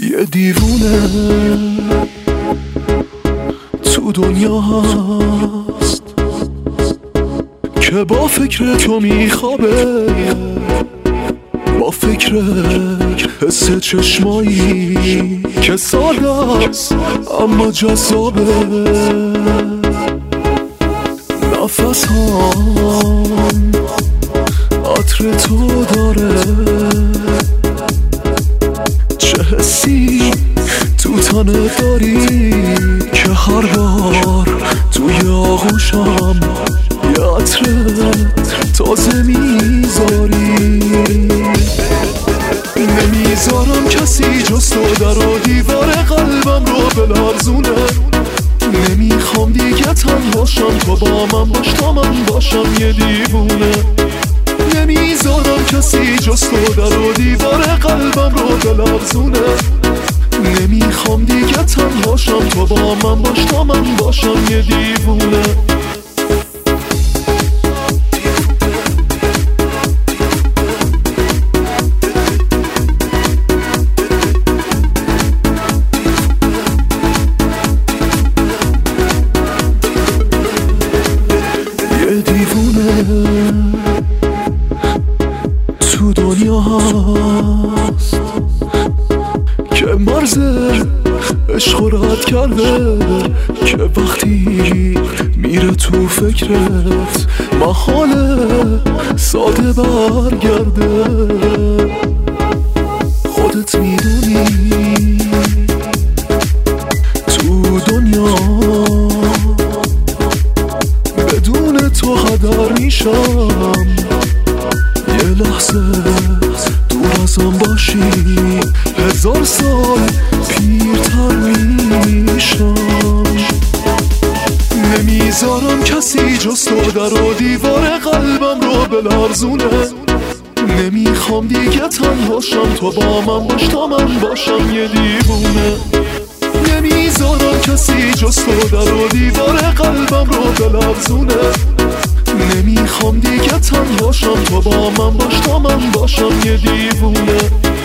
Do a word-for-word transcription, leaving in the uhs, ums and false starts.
یه دیوونه تو دنیا هست که با فکر تو میخوابه، با فکر حس چشمایی که ساده است اما جذابه. نفس هم عطر تو داره، چه حسی تو تنه داری که هر بار توی آغوشم یه عطرت تازه میذاری. نمیذارم کسی جز تو در و دیوار قلبم رو بلرزونه. نمیخوام دیگه تنهاشم، تو با من باش تا من باشم یه دیوونه. نمیذارم کسی جز تو در و دیوار قلبم رو بلرزونه. نمیخوام دیگه تنهاشم، تو با من باش تا من باشم یه دیوونه. یه دیوونه تو دنیا هست که مرز عشق رد کرده، که وقتی میره تو فکرت محاله ساده برگرده. خودت میدونی تو دنیا بدون تو هدر میشم. یه لحظه دور ازم باشی هزار سال پیرتر میشم. نمیذارم کسی جز تو در و دیوار قلبم رو بلرزونه. نمیخوام دیگه تنهاشم، تو با من باش تا من باشم یه دیوونه. نمیذارم کسی جز تو در و دیوار قلبم رو بلرزونه. نمیخوام دیگه تنهاشم، تو با من باش تا من باشم یه دیوونه.